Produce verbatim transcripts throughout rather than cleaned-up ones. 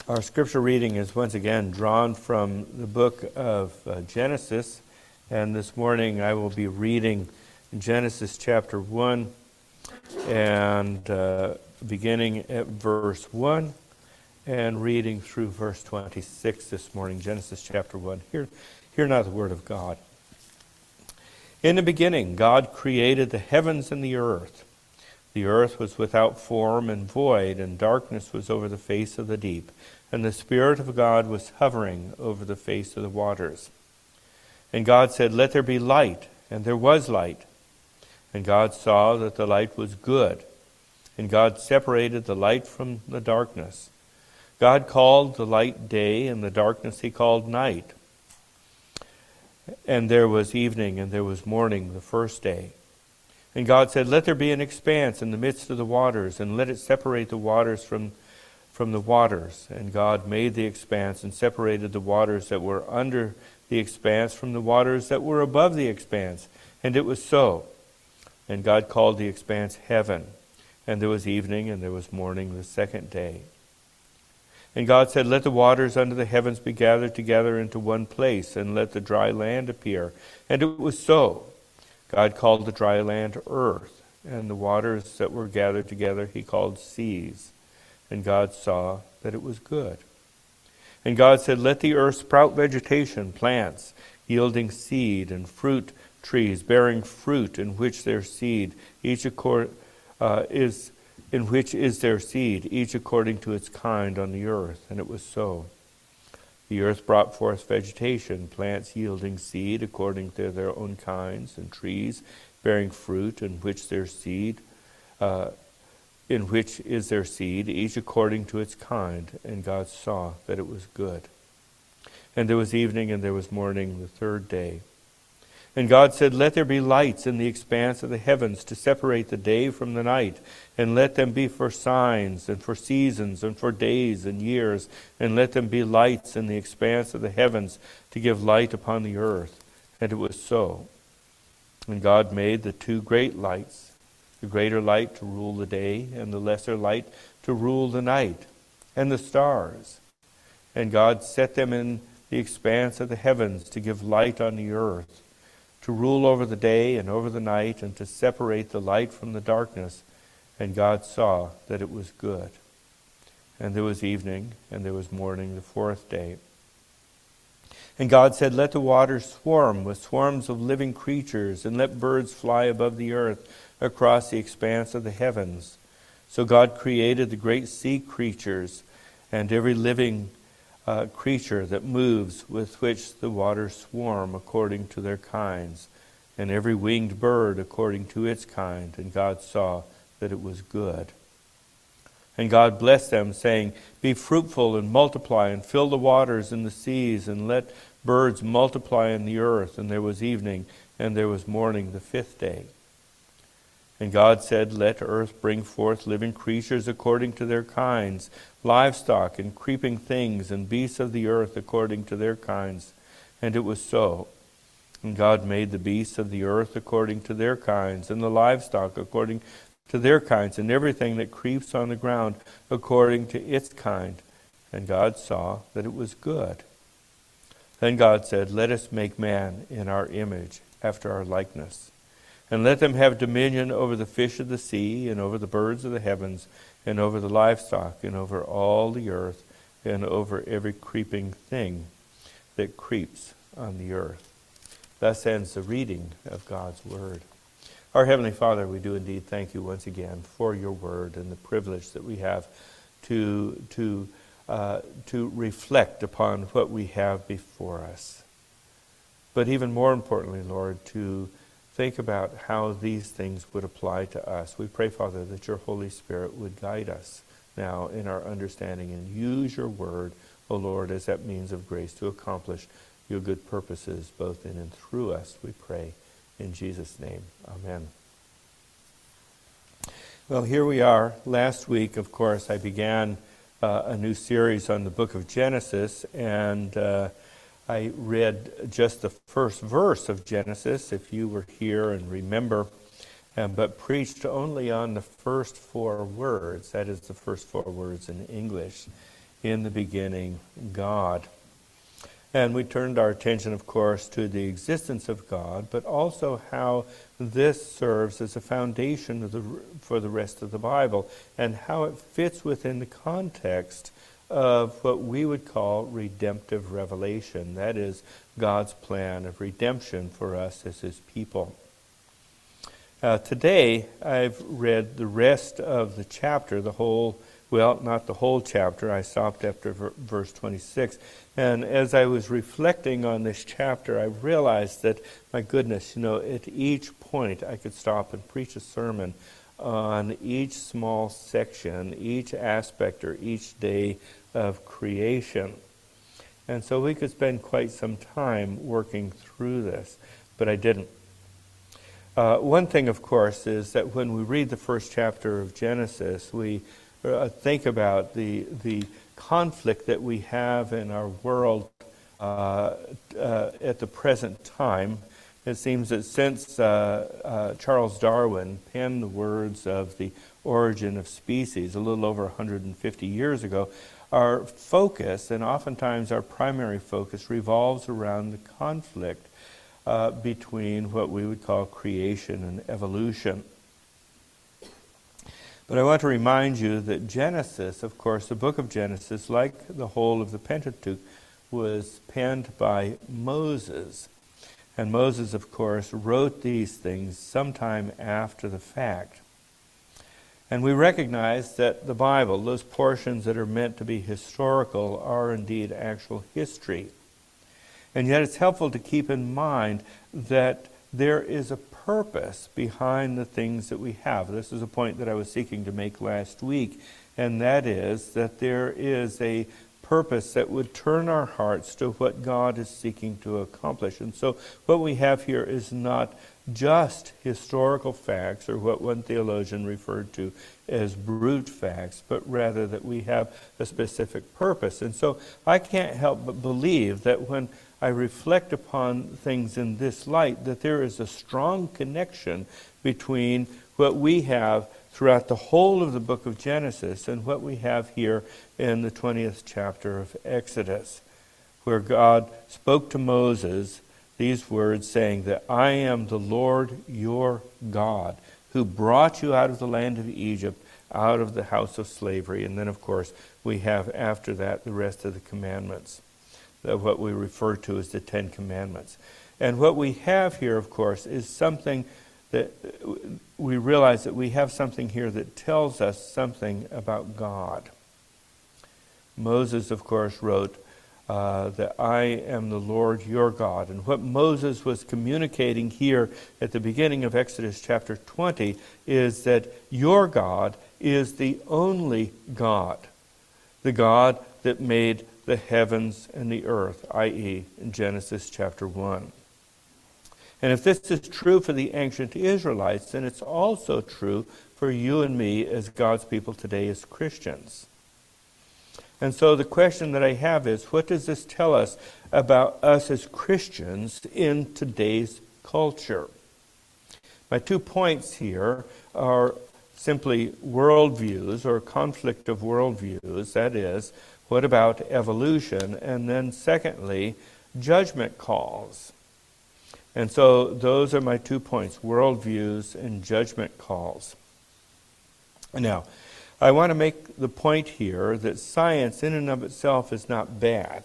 Our scripture reading is once again drawn from the book of uh, Genesis, and this morning I will be reading Genesis chapter one and uh, beginning at verse one and reading through verse twenty-six this morning. Genesis chapter one. Hear, hear now the word of God. In the beginning, God created the heavens and the earth. The earth was without form and void, and darkness was over the face of the deep. And the Spirit of God was hovering over the face of the waters. And God said, "Let there be light," and there was light. And God saw that the light was good. And God separated the light from the darkness. God called the light day, and the darkness he called night. And there was evening, and there was morning the first day. And God said, "Let there be an expanse in the midst of the waters, and let it separate the waters from from the waters." And God made the expanse and separated the waters that were under the expanse from the waters that were above the expanse. And it was so. And God called the expanse heaven. And there was evening and there was morning the second day. And God said, "Let the waters under the heavens be gathered together into one place, and let the dry land appear." And it was so. God called the dry land earth, and the waters that were gathered together he called seas. And God saw that it was good. And God said, "Let the earth sprout vegetation, plants, yielding seed, and fruit trees, bearing fruit in which their seed, each accord, uh, is in which is their seed, each according to its kind on the earth." And it was so. The earth brought forth vegetation, plants yielding seed according to their own kinds, and trees bearing fruit in which their seed, uh, in which is their seed, each according to its kind. And God saw that it was good. And there was evening and there was morning the third day. And God said, "Let there be lights in the expanse of the heavens to separate the day from the night, and let them be for signs and for seasons and for days and years, and let them be lights in the expanse of the heavens to give light upon the earth." And it was so. And God made the two great lights, the greater light to rule the day, and the lesser light to rule the night, and the stars. And God set them in the expanse of the heavens to give light on the earth, to rule over the day and over the night, and to separate the light from the darkness. And God saw that it was good. And there was evening, and there was morning the fourth day. And God said, "Let the waters swarm with swarms of living creatures, and let birds fly above the earth across the expanse of the heavens." So God created the great sea creatures and every living uh, creature that moves, with which the waters swarm according to their kinds, and every winged bird according to its kind. And God saw that it was good. And God blessed them, saying, "Be fruitful and multiply, and fill the waters and the seas, and let birds multiply in the earth." And there was evening, and there was morning the fifth day. And God said, "Let earth bring forth living creatures according to their kinds, livestock and creeping things, and beasts of the earth according to their kinds." And it was so. And God made the beasts of the earth according to their kinds, and the livestock according to their kinds, and everything that creeps on the ground according to its kind. And God saw that it was good. Then God said, "Let us make man in our image, after our likeness. And let them have dominion over the fish of the sea, and over the birds of the heavens, and over the livestock, and over all the earth, and over every creeping thing that creeps on the earth." Thus ends the reading of God's word. Our Heavenly Father, we do indeed thank you once again for your word and the privilege that we have to, to, uh, to reflect upon what we have before us. But even more importantly, Lord, to think about how these things would apply to us. We pray, Father, that your Holy Spirit would guide us now in our understanding, and use your word, O Lord, as that means of grace to accomplish your good purposes both in and through us, we pray. In Jesus' name, amen. Well, here we are. Last week, of course, I began uh, a new series on the book of Genesis, and uh, I read just the first verse of Genesis, if you were here and remember, um, but preached only on the first four words. That is the first four words in English. In the beginning, God. And we turned our attention, of course, to the existence of God, but also how this serves as a foundation of the, for the rest of the Bible, and how it fits within the context of what we would call redemptive revelation. That is, God's plan of redemption for us as His people. Uh, today, I've read the rest of the chapter, the whole Well, not the whole chapter. I stopped after ver- verse twenty-six. And as I was reflecting on this chapter, I realized that, my goodness, you know, at each point I could stop and preach a sermon on each small section, each aspect, or each day of creation. And so we could spend quite some time working through this, but I didn't. Uh, one thing, of course, is that when we read the first chapter of Genesis, we Uh, think about the the conflict that we have in our world uh, uh, at the present time. It seems that since uh, uh, Charles Darwin penned the words of The Origin of Species a little over one hundred fifty years ago, our focus, and oftentimes our primary focus, revolves around the conflict uh, between what we would call creation and evolution. But I want to remind you that Genesis, of course, the book of Genesis, like the whole of the Pentateuch, was penned by Moses. And Moses, of course, wrote these things sometime after the fact. And we recognize that the Bible, those portions that are meant to be historical, are indeed actual history. And yet it's helpful to keep in mind that there is a purpose behind the things that we have. This is a point that I was seeking to make last week, and that is that there is a purpose that would turn our hearts to what God is seeking to accomplish. And so what we have here is not just historical facts, or what one theologian referred to as brute facts, but rather that we have a specific purpose. And so I can't help but believe that when I reflect upon things in this light, that there is a strong connection between what we have throughout the whole of the book of Genesis and what we have here in the twentieth chapter of Exodus, where God spoke to Moses these words, saying that I am the Lord your God, who brought you out of the land of Egypt, out of the house of slavery. And then, of course, we have after that the rest of the commandments, what we refer to as the Ten Commandments. And what we have here, of course, is something that we realize that we have something here that tells us something about God. Moses, of course, wrote uh, that I am the Lord your God. And what Moses was communicating here at the beginning of Exodus chapter twenty is that your God is the only God, the God that made the heavens and the earth, that is in Genesis chapter one. And if this is true for the ancient Israelites, then it's also true for you and me as God's people today as Christians. And so the question that I have is, what does this tell us about us as Christians in today's culture? My two points here are simply worldviews, or conflict of worldviews, that is, what about evolution? And then secondly, judgment calls. And so those are my two points, worldviews and judgment calls. Now, I want to make the point here that science in and of itself is not bad.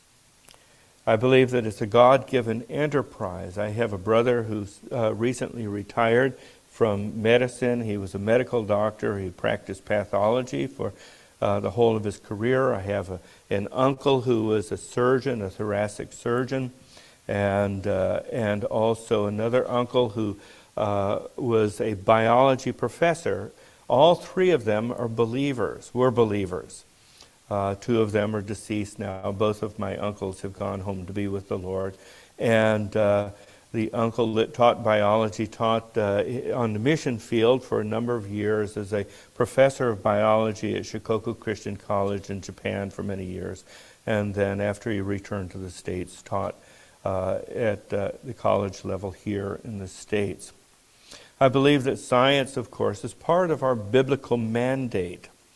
I believe that it's a God-given enterprise. I have a brother who's uh, recently retired from medicine. He was a medical doctor. He practiced pathology for uh, the whole of his career. I have a, an uncle who was a surgeon, a thoracic surgeon, and uh, and also another uncle who uh, was a biology professor. All three of them are believers, were believers. Uh, two of them are deceased now. Both of my uncles have gone home to be with the Lord. And uh, the uncle that taught biology taught uh, on the mission field for a number of years as a professor of biology at Shikoku Christian College in Japan for many years. And then after he returned to the States, taught uh, at uh, the college level here in the States. I believe that science, of course, is part of our biblical mandate.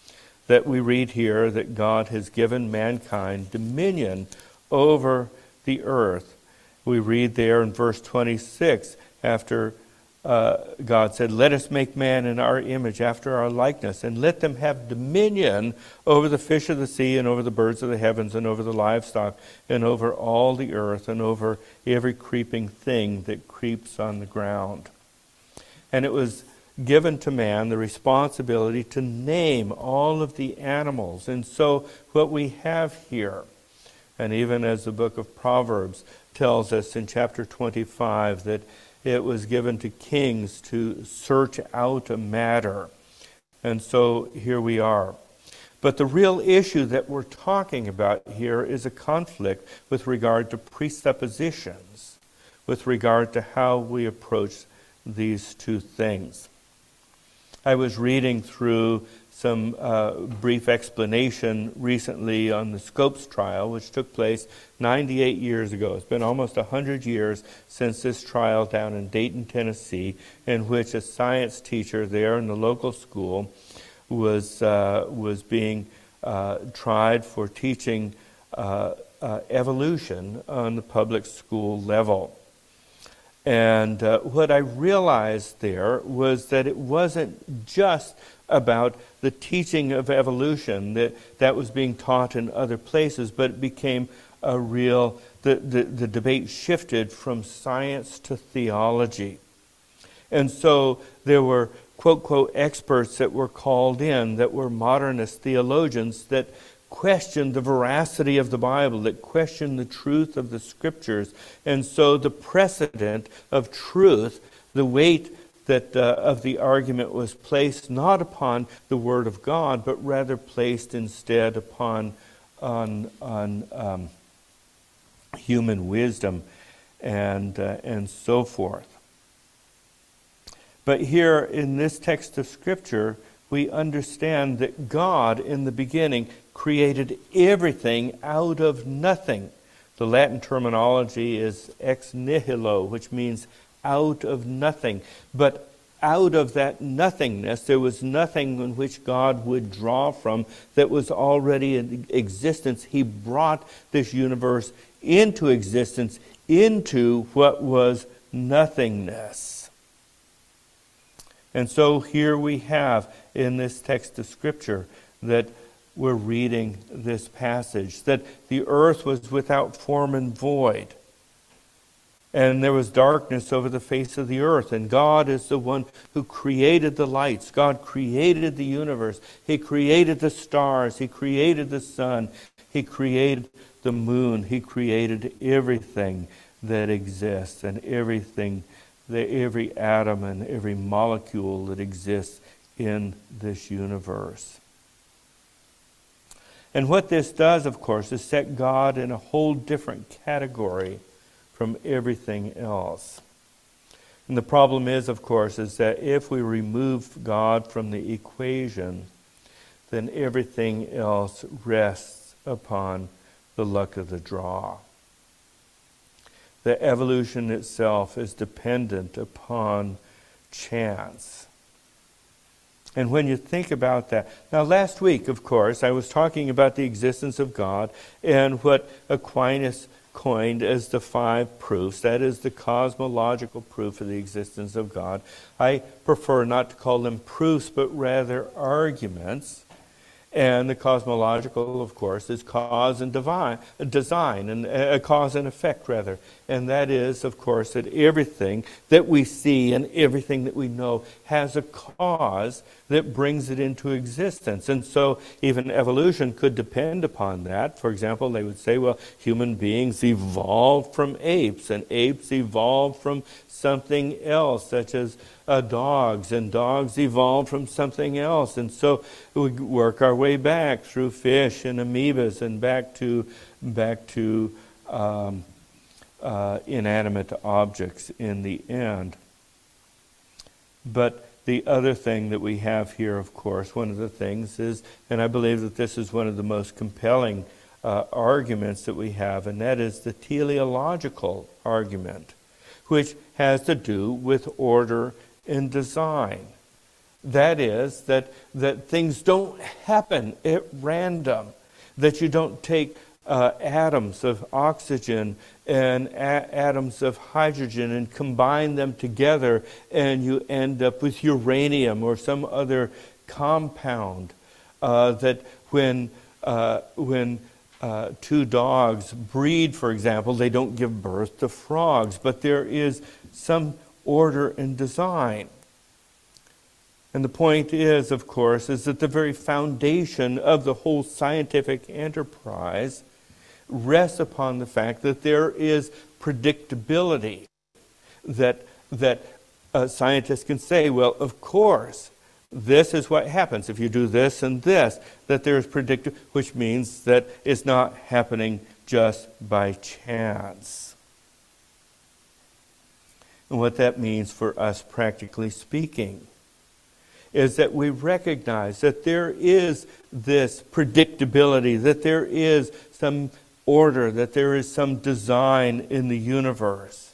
that we read here that God has given mankind dominion over the earth. We read there in verse twenty-six, after uh, God said, "Let us make man in our image, after our likeness, and let them have dominion over the fish of the sea, and over the birds of the heavens, and over the livestock, and over all the earth, and over every creeping thing that creeps on the ground." And it was given to man the responsibility to name all of the animals. And so what we have here, and even as the book of Proverbs tells us in chapter twenty-five, that it was given to kings to search out a matter. And so here we are. But the real issue that we're talking about here is a conflict with regard to presuppositions, with regard to how we approach these two things. I was reading through some uh, brief explanation recently on the Scopes trial, which took place ninety-eight years ago. It's been almost one hundred years since this trial down in Dayton, Tennessee, in which a science teacher there in the local school was uh, was being uh, tried for teaching uh, uh, evolution on the public school level. And uh, what I realized there was that it wasn't just about the teaching of evolution that, that was being taught in other places, but it became a real, the, the, the debate shifted from science to theology. And so there were, quote, quote, experts that were called in that were modernist theologians that questioned the veracity of the Bible, that questioned the truth of the Scriptures. And so the precedent of truth, the weight that uh, of the argument was placed not upon the Word of God, but rather placed instead upon on, on um, human wisdom and uh, and so forth. But here in this text of Scripture, we understand that God in the beginning created everything out of nothing. The Latin terminology is ex nihilo, which means out of nothing. But out of that nothingness, there was nothing in which God would draw from that was already in existence. He brought this universe into existence, into what was nothingness. And so here we have in this text of Scripture that we're reading this passage, that the earth was without form and void, and there was darkness over the face of the earth, and God is the one who created the lights. God created the universe. He created the stars. He created the sun. He created the moon. He created everything that exists, and everything, the, every atom and every molecule that exists in this universe. And what this does, of course, is set God in a whole different category from everything else. And the problem is, of course, is that if we remove God from the equation, then everything else rests upon the luck of the draw. The evolution itself is dependent upon chance. And when you think about that, now last week, of course, I was talking about the existence of God and what Aquinas coined as the five proofs. That is the cosmological proof of the existence of God. I prefer not to call them proofs, but rather arguments. And the cosmological, of course, is cause and divine, design, and uh, cause and effect, rather. And that is, of course, that everything that we see and everything that we know has a cause that brings it into existence. And so even evolution could depend upon that. For example, they would say, well, human beings evolved from apes, and apes evolved from something else, such as uh, dogs, and dogs evolved from something else. And so we work our way back through fish and amoebas and back to back to um, uh, inanimate objects in the end. But the other thing that we have here, of course, one of the things is, and I believe that this is one of the most compelling uh, arguments that we have, and that is the teleological argument, which has to do with order and design. That is, that, that things don't happen at random, that you don't take uh, atoms of oxygen and a- atoms of hydrogen and combine them together and you end up with uranium or some other compound. Uh, that when, uh, when uh, two dogs breed, for example, they don't give birth to frogs, but there is some order and design. And the point is, of course, is that the very foundation of the whole scientific enterprise rests upon the fact that there is predictability. That, that uh, scientists can say, well, of course, this is what happens if you do this and this, that there is predictability, which means that it's not happening just by chance. And what that means for us, practically speaking, is that we recognize that there is this predictability, that there is some order, that there is some design in the universe.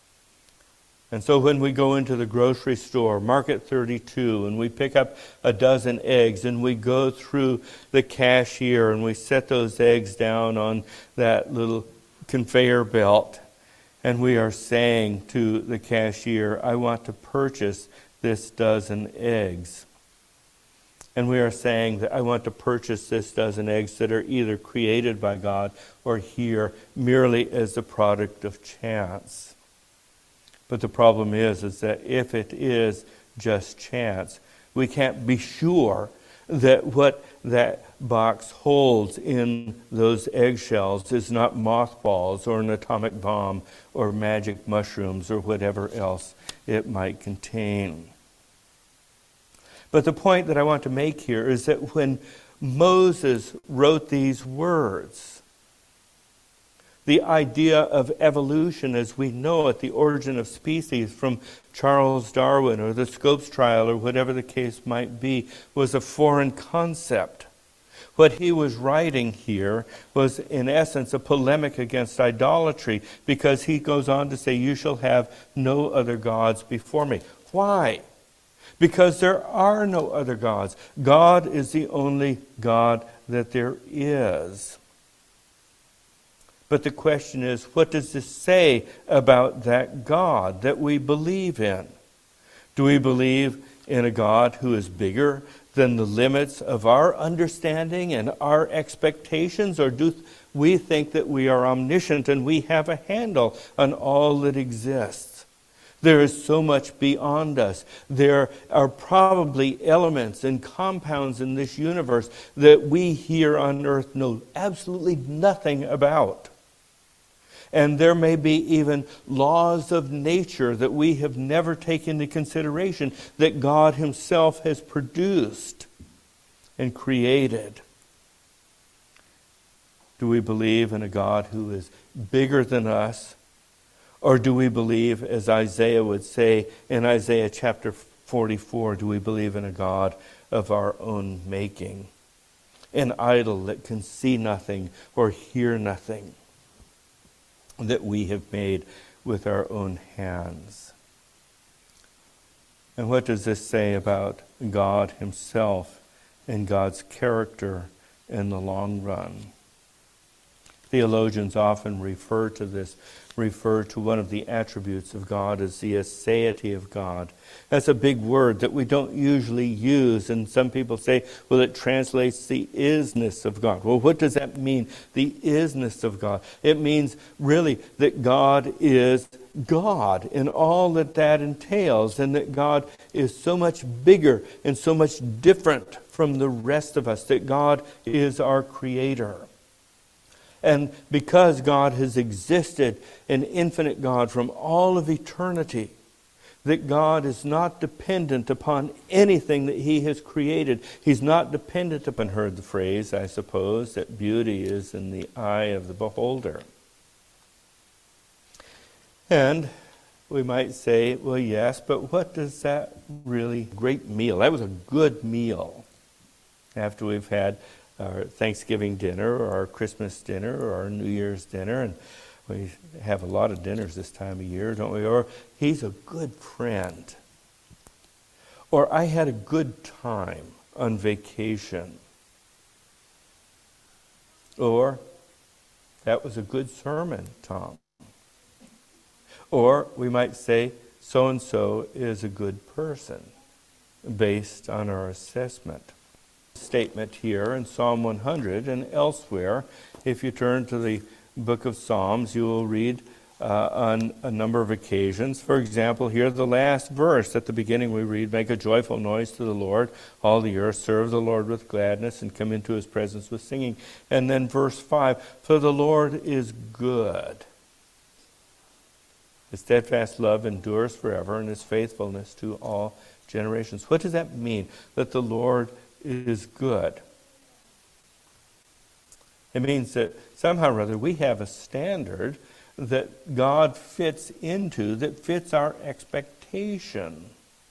And so when we go into the grocery store, Market thirty-two, and we pick up a dozen eggs, and we go through the cashier, and we set those eggs down on that little conveyor belt, and we are saying to the cashier, I want to purchase this dozen eggs. And we are saying that I want to purchase this dozen eggs that are either created by God or here merely as the product of chance. But the problem is, is that if it is just chance, we can't be sure that what that box holds in those eggshells is not mothballs or an atomic bomb or magic mushrooms or whatever else it might contain. But the point that I want to make here is that when Moses wrote these words, the idea of evolution as we know it, the origin of species from Charles Darwin or the Scopes trial or whatever the case might be, was a foreign concept. What he was writing here was in essence a polemic against idolatry, because he goes on to say, you shall have no other gods before me. Why? Because there are no other gods. God is the only God that there is. But the question is, what does this say about that God that we believe in? Do we believe in a God who is bigger than the limits of our understanding and our expectations? Or do we think that we are omniscient and we have a handle on all that exists? There is so much beyond us. There are probably elements and compounds in this universe that we here on earth know absolutely nothing about. And there may be even laws of nature that we have never taken into consideration that God himself has produced and created. Do we believe in a God who is bigger than us? Or do we believe, as Isaiah would say in Isaiah chapter forty-four, do we believe in a God of our own making? An idol that can see nothing or hear nothing, that we have made with our own hands. And what does this say about God himself and God's character in the long run? Theologians often refer to this, refer to one of the attributes of God as the aseity of God. That's a big word that we don't usually use, and some people say, well, it translates the isness of God. Well, what does that mean, the isness of God? It means really that God is God in all that that entails, and that God is so much bigger and so much different from the rest of us, that God is our creator. And because God has existed, an infinite God from all of eternity, that God is not dependent upon anything that he has created. He's not dependent upon, heard the phrase, I suppose, that beauty is in the eye of the beholder. And we might say, well, yes, but what does that really, great meal, that was a good meal after we've had our Thanksgiving dinner or our Christmas dinner or our New Year's dinner, and we have a lot of dinners this time of year, don't we? Or he's a good friend. Or I had a good time on vacation. Or that was a good sermon, Tom. Or we might say, so-and-so is a good person, based on our assessment. Statement here in Psalm one hundred and elsewhere, if you turn to the book of Psalms, you will read uh, on a number of occasions. For example, here the last verse at the beginning we read, "Make a joyful noise to the Lord, all the earth, serve the Lord with gladness, and come into his presence with singing." And then verse five, "For the Lord is good. His steadfast love endures forever, and his faithfulness to all generations." What does that mean, that the Lord is good? It means that somehow or other we have a standard that God fits into, that fits our expectation.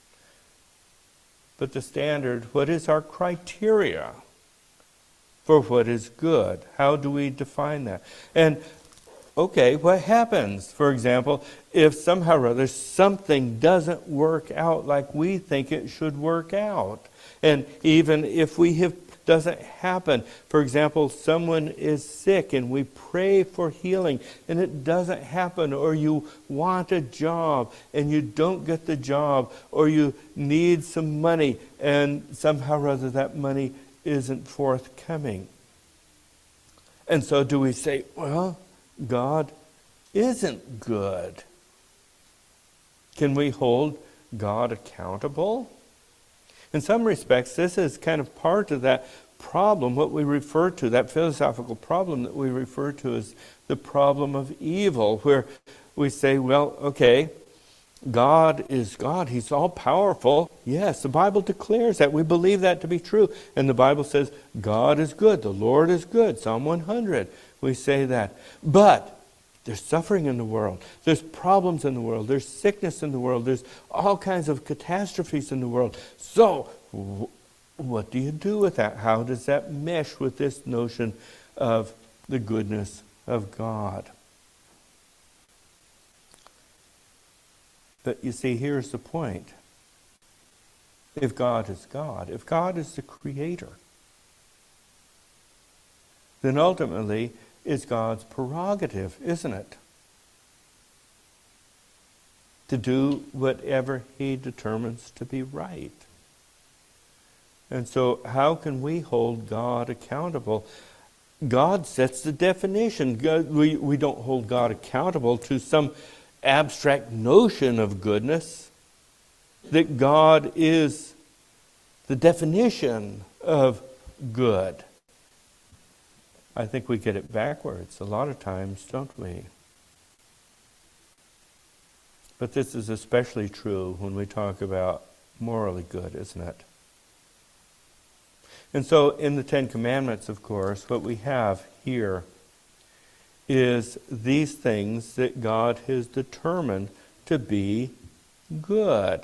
But the standard, what is our criteria for what is good? How do we define that? And okay, what happens, for example, if somehow or other something doesn't work out like we think it should work out? And even if we have doesn't happen, for example, someone is sick and we pray for healing and it doesn't happen, or you want a job and you don't get the job, or you need some money and somehow or other that money isn't forthcoming. And so do we say, well, God isn't good? Can we hold God accountable? In some respects, this is kind of part of that problem, what we refer to, that philosophical problem that we refer to as the problem of evil, where we say, well, okay, God is God. He's all-powerful. Yes, the Bible declares that. We believe that to be true. And the Bible says, God is good. The Lord is good. Psalm one hundred, we say that. But there's suffering in the world. There's problems in the world. There's sickness in the world. There's all kinds of catastrophes in the world. So, w- what do you do with that? How does that mesh with this notion of the goodness of God? But you see, here's the point. If God is God, if God is the creator, then ultimately it's God's prerogative, isn't it? To do whatever he determines to be right. And so how can we hold God accountable? God sets the definition. God, we, we don't hold God accountable to some abstract notion of goodness. That God is the definition of good. I think we get it backwards a lot of times, don't we? But this is especially true when we talk about morally good, isn't it? And so in the Ten Commandments, of course, what we have here is these things that God has determined to be good.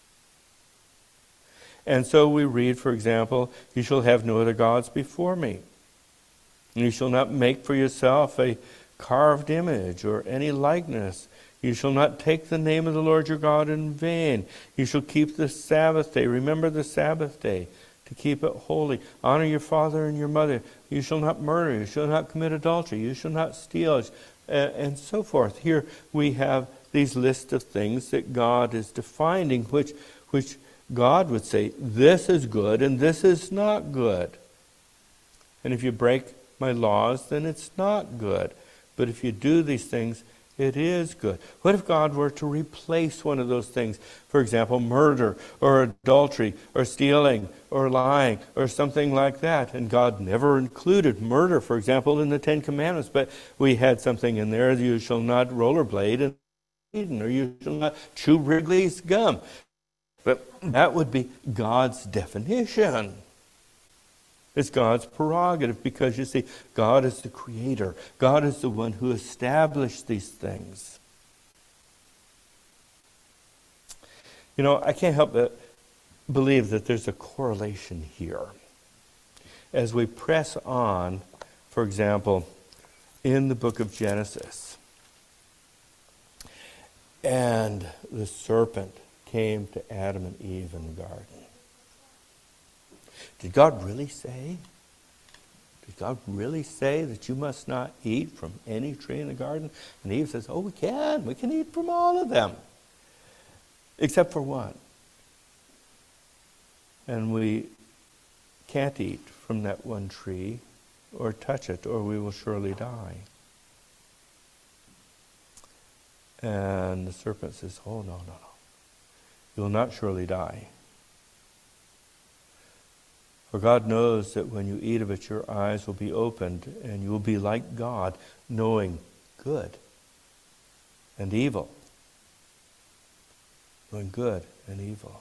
And so we read, for example, "You shall have no other gods before me. You shall not make for yourself a carved image or any likeness. You shall not take the name of the Lord your God in vain. You shall keep the Sabbath day." Remember the Sabbath day, to keep it holy. "Honor your father and your mother. You shall not murder. You shall not commit adultery. You shall not steal," and so forth. Here we have these lists of things that God is defining, which, which God would say, this is good and this is not good. And if you break my laws, then it's not good. But if you do these things, it is good. What if God were to replace one of those things? For example, murder or adultery or stealing or lying or something like that. And God never included murder, for example, in the Ten Commandments. But we had something in there, "You shall not rollerblade in Eden," or "You shall not chew Wrigley's gum." But that would be God's definition. It's God's prerogative, because you see, God is the creator. God is the one who established these things. You know, I can't help but believe that there's a correlation here. As we press on, for example, in the book of Genesis, and the serpent came to Adam and Eve in the garden. Did God really say? Did God really say that you must not eat from any tree in the garden? And Eve says, oh, we can. We can eat from all of them. Except for one. And we can't eat from that one tree or touch it, or we will surely die. And the serpent says, oh, no, no, no. You will not surely die. For God knows that when you eat of it, your eyes will be opened, and you will be like God, knowing good and evil. Knowing good and evil.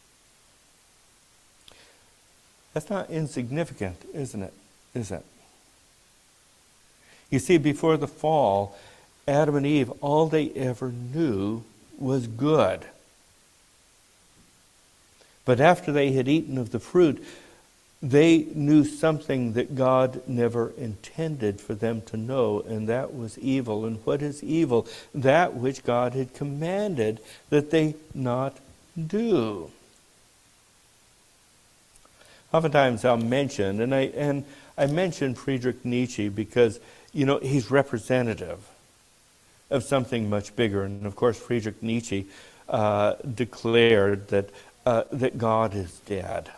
That's not insignificant, isn't it? Is it? You see, before the fall, Adam and Eve, all they ever knew was good. But after they had eaten of the fruit, they knew something that God never intended for them to know, and that was evil. And what is evil? That which God had commanded that they not do. Oftentimes I'll mention, and I and I mention Friedrich Nietzsche because, you know, he's representative of something much bigger. And of course, Friedrich Nietzsche uh, declared that uh, that God is dead.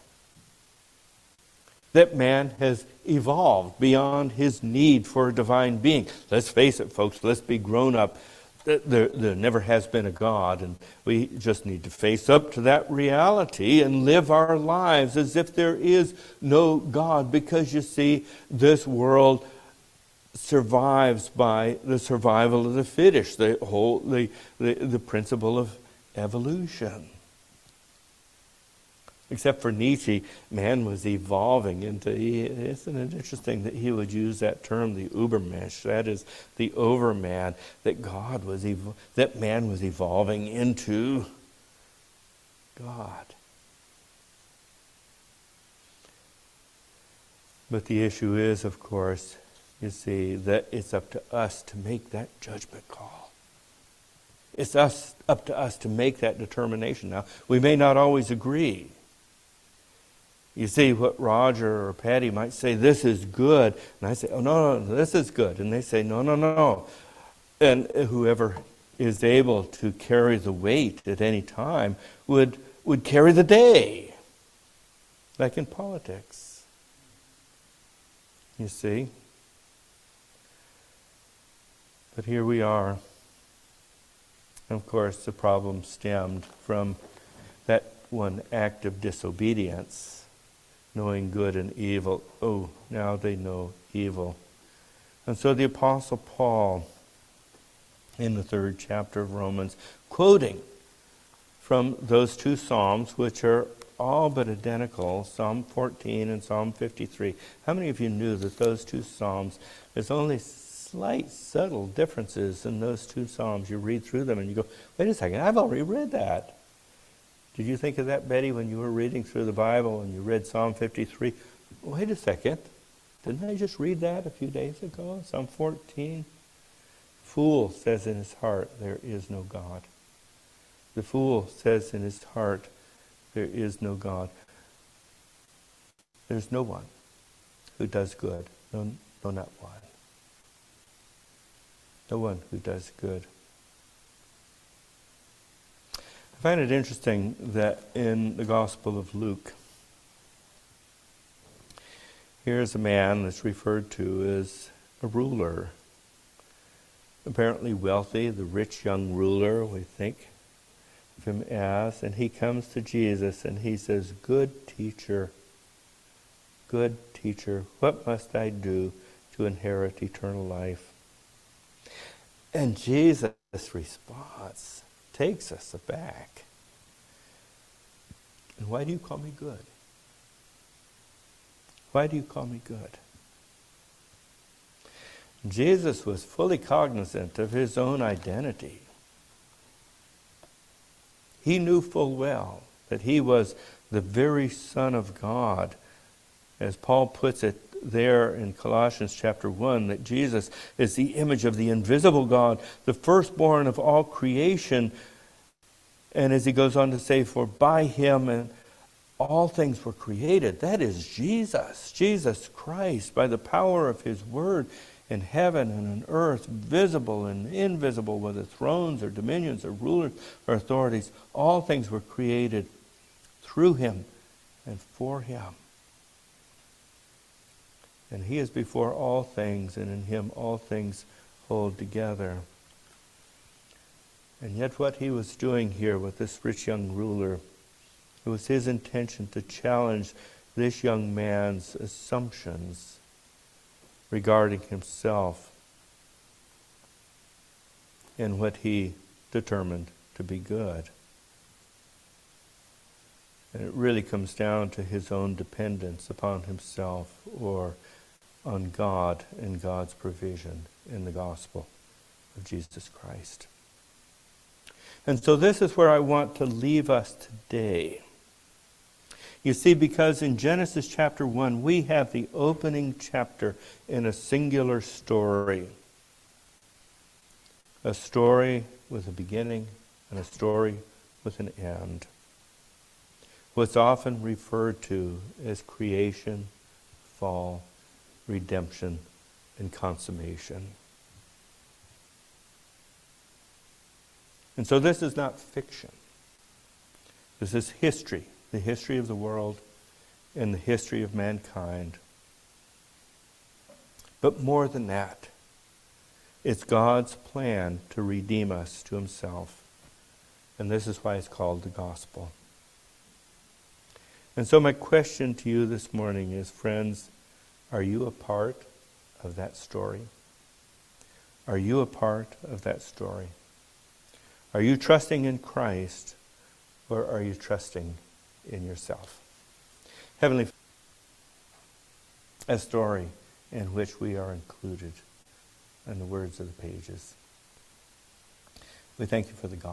That man has evolved beyond his need for a divine being. Let's face it, folks, let's be grown up. There, there never has been a God, and we just need to face up to that reality and live our lives as if there is no God, because you see, this world survives by the survival of the fittest, the whole the, the, the principle of evolution. Except for Nietzsche, man was evolving into, isn't it interesting that he would use that term, the Übermensch, that is the overman, that God was, evo- that man was evolving into God. But the issue is, of course, you see, that it's up to us to make that judgment call. It's us up to us to make that determination. Now, we may not always agree. You see, what Roger or Patty might say, this is good. And I say, oh, no, no, this is good. And they say, no, no, no. And whoever is able to carry the weight at any time would, would carry the day. Like in politics. You see? But here we are. And of course, the problem stemmed from that one act of disobedience. Knowing good and evil. Oh, now they know evil. And so the Apostle Paul, in the third chapter of Romans, quoting from those two Psalms, which are all but identical, Psalm fourteen and Psalm fifty-three. How many of you knew that those two Psalms, there's only slight, subtle differences in those two Psalms? You read through them and you go, wait a second, I've already read that. Did you think of that, Betty, when you were reading through the Bible and you read Psalm fifty-three? Wait a second. Didn't I just read that a few days ago? Psalm fourteen. Fool says in his heart, there is no God. The fool says in his heart, there is no God. There's no one who does good. No, no, not one. No one who does good. I find it interesting that in the Gospel of Luke, here's a man that's referred to as a ruler. Apparently wealthy, the rich young ruler, we think of him as. And he comes to Jesus and he says, good teacher, good teacher, what must I do to inherit eternal life? And Jesus' response takes us aback. And why do you call me good? Why do you call me good? Jesus was fully cognizant of his own identity. He knew full well that he was the very Son of God. As Paul puts it there in Colossians chapter one, that Jesus is the image of the invisible God, the firstborn of all creation. And as he goes on to say, for by him and all things were created. That is Jesus, Jesus Christ, by the power of his word in heaven and on earth, visible and invisible, whether thrones or dominions or rulers or authorities, all things were created through him and for him. And he is before all things, and in him all things hold together. And yet what he was doing here with this rich young ruler, it was his intention to challenge this young man's assumptions regarding himself and what he determined to be good. And it really comes down to his own dependence upon himself or on God and God's provision in the gospel of Jesus Christ. And so this is where I want to leave us today. You see, because in Genesis chapter one, we have the opening chapter in a singular story. A story with a beginning and a story with an end. What's often referred to as creation, fall, redemption, and consummation. And so this is not fiction. This is history, the history of the world and the history of mankind. But more than that, it's God's plan to redeem us to himself. And this is why it's called the gospel. And so my question to you this morning is, friends, are you a part of that story? Are you a part of that story? Are you trusting in Christ, or are you trusting in yourself? Heavenly Father, a story in which we are included in the words of the pages. We thank you for the gospel.